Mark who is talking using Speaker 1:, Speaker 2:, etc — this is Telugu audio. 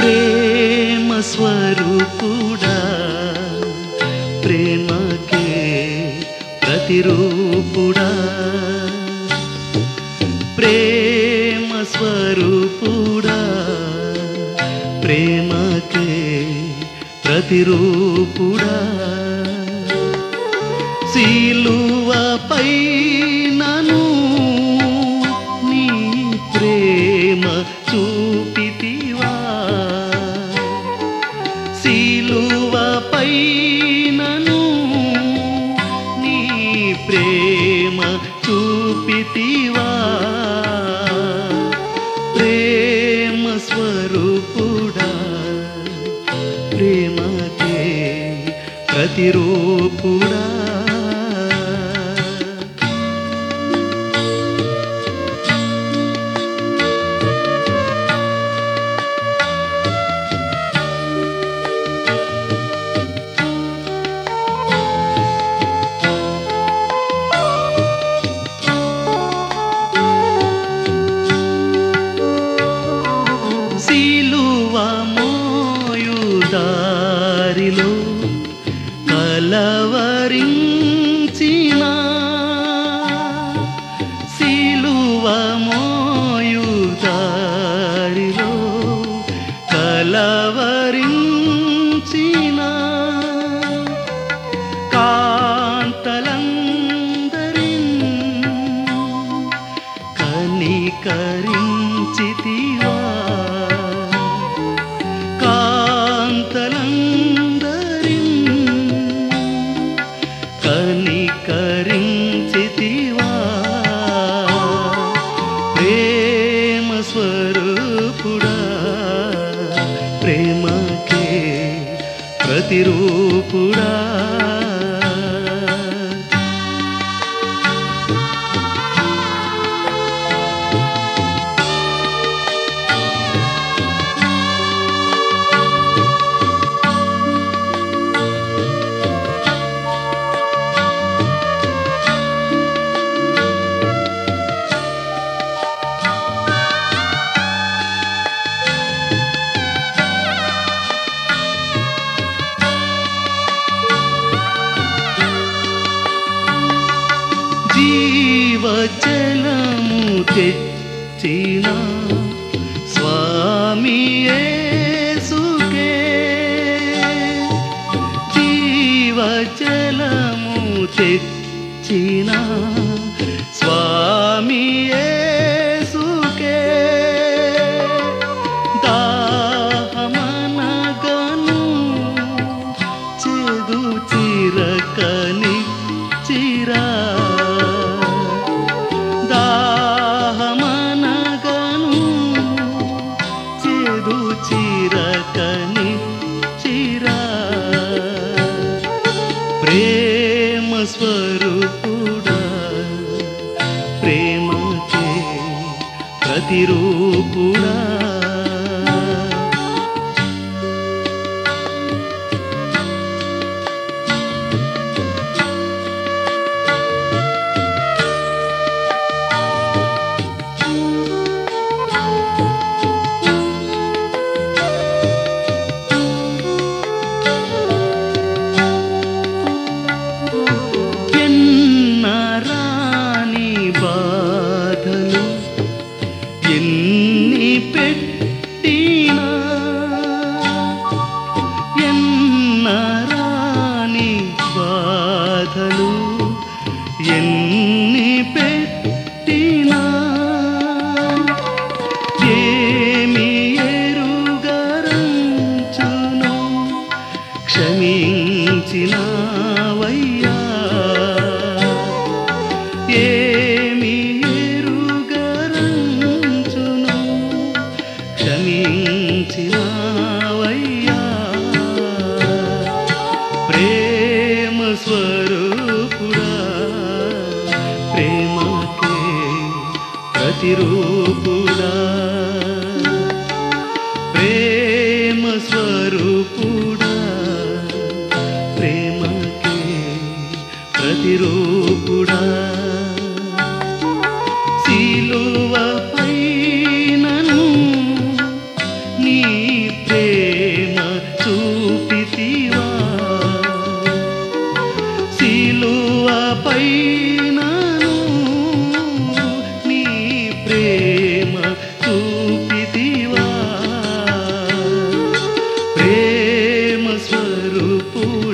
Speaker 1: ప్రేమ స్వరూపుడా ప్రేమకే ప్రతిరూపుడా ప్రేమ స్వరూపుడా ప్రేమకే ప్రతిరూపుడా సిలువపై నను నీ ప్రేమ చూపితివా సిలువపై నను నీ ప్రేమ చూపితివా ప్రేమ స్వరూపుడా ప్రేమకే ప్రతిరూపుడా సిలువ మోయుదారిలో కలవరించిన సిలువ మోయుదారిలో కలవరించిన కాంతలందరిన్ కనికరించితివా కనికరించితివా ప్రేమ స్వరూపుడా ప్రేమకే ప్రతిరూపుడా జీవజలము తెచ్చిన స్వామి యేసుకే జీవజలము తెచ్చిన స్వామి యేసుకే దాహమనగను చేదు చిరకని చిరా దాహమనగను చేదు చిరకని చిరా ప్రేమ స్వరూపుడా ప్రేమకే ప్రతిరూపుడా బాధలు ఎన్ని పెట్టినా ఎన్నరాని బాధలు ఎన్ని పెట్టినా ఏమి ఎరుగరంచును క్షమించినవయ్యా ఏమి ఎరుగరంచును క్షమించినవయ్యా ప్రేమ స్వరూపుడా ప్రేమకే ప్రతిరూపుడా ప్రేమ స్వరూపుడా ప్రేమకే ప్రతిరూపుడా సిలువపై నన్ను నీ పైనను నీ ప్రేమ చూపితివా ప్రేమ స్వరూపుడా